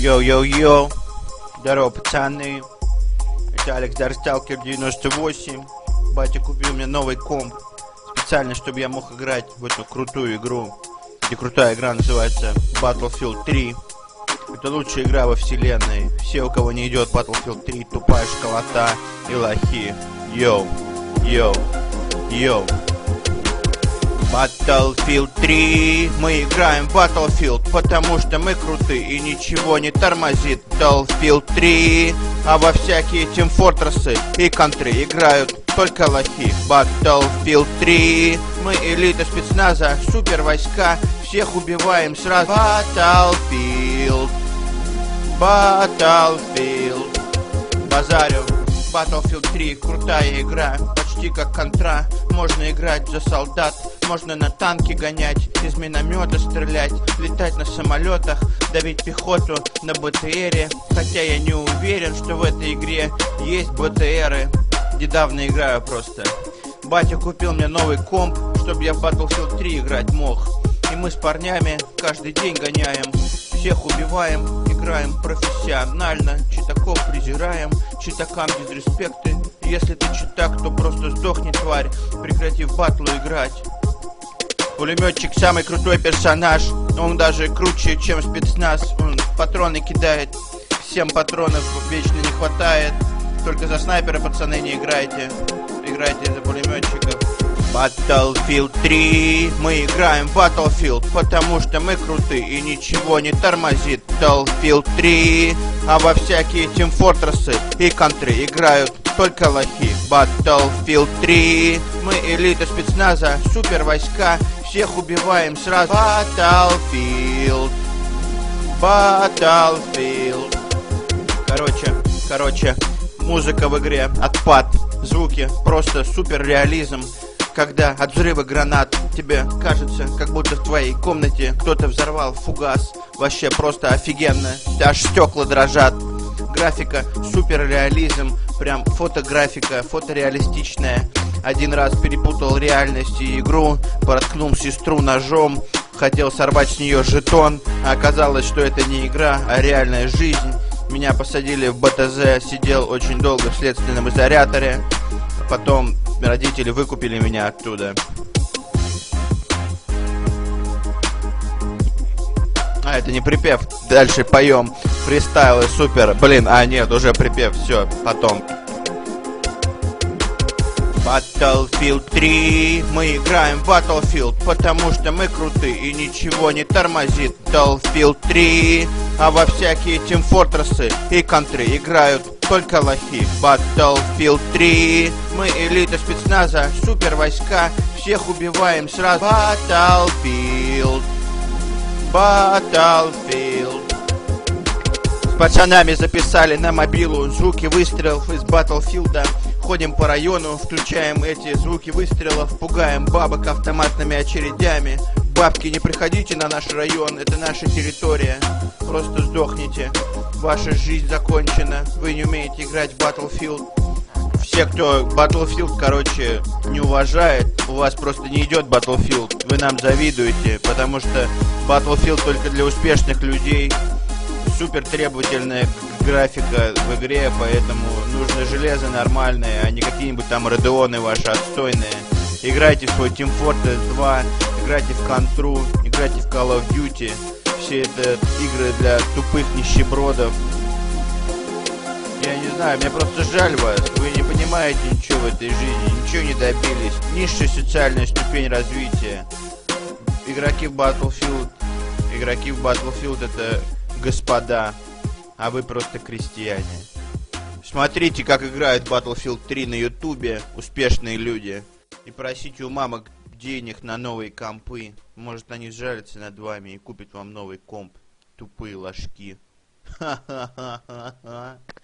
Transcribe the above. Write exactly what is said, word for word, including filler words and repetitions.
Йоу-йоу-йоу. Здорово, пацаны. Это Алекс Дарсталкер девяносто восемь. Батя купил мне новый комп. Специально, чтобы я мог играть в эту крутую игру. Где крутая игра называется Battlefield три. Это лучшая игра во вселенной. Все, у кого не идет Battlefield три, тупая школота и лохи. Йоу, йоу, йоу. Battlefield три. Мы играем в Battlefield, потому что мы крутые и ничего не тормозит. Battlefield три. А во всякие Team Fortress и контры играют только лохи. Battlefield три. Мы элита спецназа, супер войска, всех убиваем сразу. Battlefield. Battlefield. Базарю. Battlefield три крутая игра, почти как контра. Можно играть за солдат, можно на танки гонять, из миномета стрелять, летать на самолетах, давить пехоту на БТРе. Хотя я не уверен, что в этой игре есть БТРы. Недавно играю просто. Батя купил мне новый комп, чтобы я в Battlefield три играть мог. И мы с парнями каждый день гоняем, всех убиваем, играем профессионально, читаков презираем, читакам дизреспекты. Если ты читак, то просто сдохни, тварь, прекрати в батлу играть. Пулеметчик самый крутой персонаж, он даже круче, чем спецназ. Он патроны кидает, всем патронов вечно не хватает. Только за снайпера, пацаны, не играйте, играйте за пулеметчиков. Battlefield три. Мы играем в Battlefield, потому что мы крутые и ничего не тормозит. Battlefield три. А во всякие Team Fortress и контры играют только лохи. Battlefield три. Мы элита спецназа, супер войска, всех убиваем сразу. Battlefield. Battlefield. Короче, короче, музыка в игре отпад, звуки просто супер реализм. Когда от взрыва гранат тебе кажется, как будто в твоей комнате кто-то взорвал фугас. Вообще просто офигенно, аж стекла дрожат. Графика супер реализм, прям фотографика, фотореалистичная. Один раз перепутал реальность и игру, проткнул сестру ножом, хотел сорвать с нее жетон, а оказалось, что это не игра, а реальная жизнь. Меня посадили в БТЗ, сидел очень долго в следственном изоляторе. Потом родители выкупили меня оттуда. А, это не припев. Дальше поем. Фристайлы супер. Блин, а нет, уже припев. Все, потом. Battlefield три. Мы играем в Battlefield, потому что мы крутые и ничего не тормозит. Battlefield три. А во всякие Team Fortress и контры играют только лохи. Battlefield три. Мы элита спецназа, супер войска, всех убиваем сразу. Battlefield. Battlefield. С пацанами записали на мобилу звуки выстрелов из Battlefield. Ходим по району, включаем эти звуки выстрелов, пугаем бабок автоматными очередями. Бабки, не приходите на наш район, это наша территория. Просто сдохните. Ваша жизнь закончена. Вы не умеете играть в Battlefield. Все, кто Battlefield, короче, не уважает, у вас просто не идет Battlefield. Вы нам завидуете, потому что Battlefield только для успешных людей. Супер требовательная графика в игре, поэтому нужно железо нормальное, а не какие-нибудь там Radeon ваши отстойные. Играйте в свой Team Fortress два, играйте в Контру, играйте в Call of Duty. Все это игры для тупых нищебродов. Я не знаю, мне просто жаль вас. Вы не понимаете ничего в этой жизни, ничего не добились. Низшая социальная ступень развития. Игроки в Battlefield, игроки в Battlefield это господа, а вы просто крестьяне. Смотрите, как играют Battlefield три на ютубе успешные люди. И просите у мамок денег на новые компы. Может, они сжалятся над вами и купят вам новый комп. Тупые ложки. Ха-ха-ха-ха-ха.